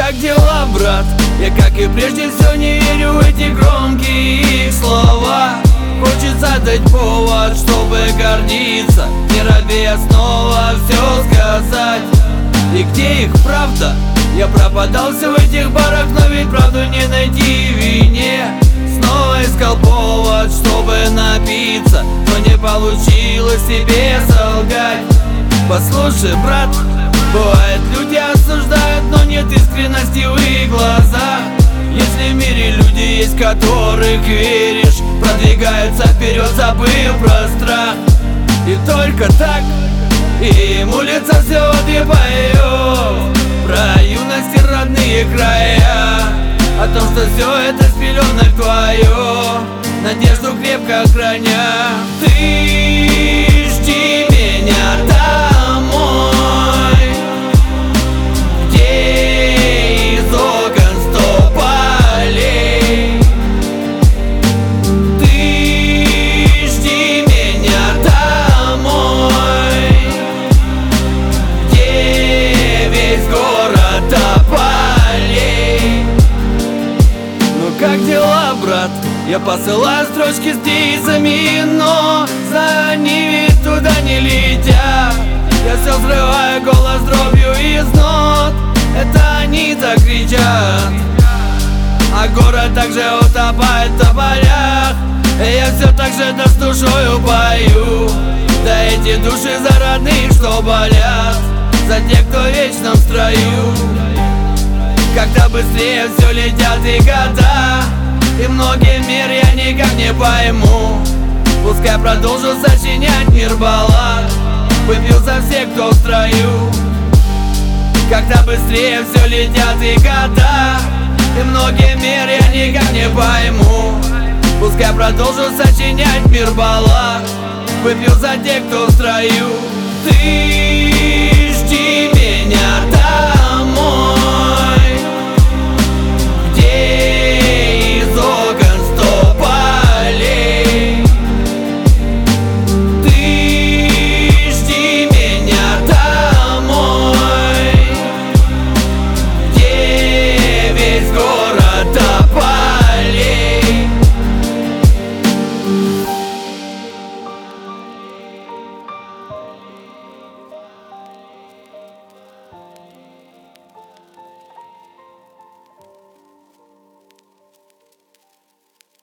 как дела, брат? Я, как и прежде, все не верю в эти громкие их слова. Хочется дать повод, чтобы гордиться. Не робея снова все сказать. И где их правда? Я пропадался в этих барах, но ведь правду не найти в вине. Снова искал повод, чтобы напиться, но не получилось себе солгать. Послушай, брат, бывает, люди осуждают, но нет искренности в их глазах. Если в мире люди есть, которых веришь, продвигаются вперед, забыв про страх. И только так им улица все-таки поет про юность и родные края, о том, что все это с пеленок твое, надежду крепко храня. Ты жди меня домой, где из окон 100 полей. Ты жди меня домой, где весь город тополей. Ну как дела, брат? Я посылаю строчки с девизами, но за ними туда не летят. Я все взрываю голос дробью из нот, это они так кричат. А город также утопает в тополях, и я все так же с душою пою. Да эти души за родных, что болят, за тех, кто в вечном строю. Когда быстрее все летят и года, и многие мир я никак не пойму. Пускай продолжу сочинять мир баллад, выпью за всех, кто в строю. Когда быстрее все летят и года, и многие мир я никак не пойму. Пускай продолжу сочинять мир баллад, выпью за тех, кто в строю. Ты жди меня.